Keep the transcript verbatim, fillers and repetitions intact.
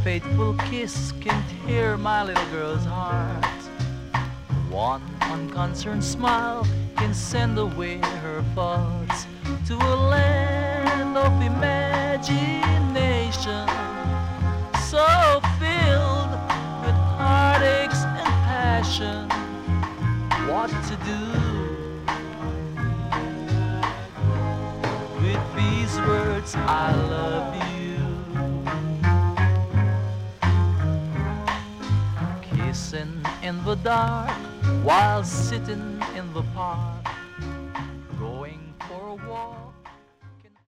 faithful kiss can tear my little girl's heart. One unconcerned smile can send away her thoughts to a land of imagination, so filled with heartaches and passion. What to do with these words, I love you? Kissing in the dark while sitting in the park,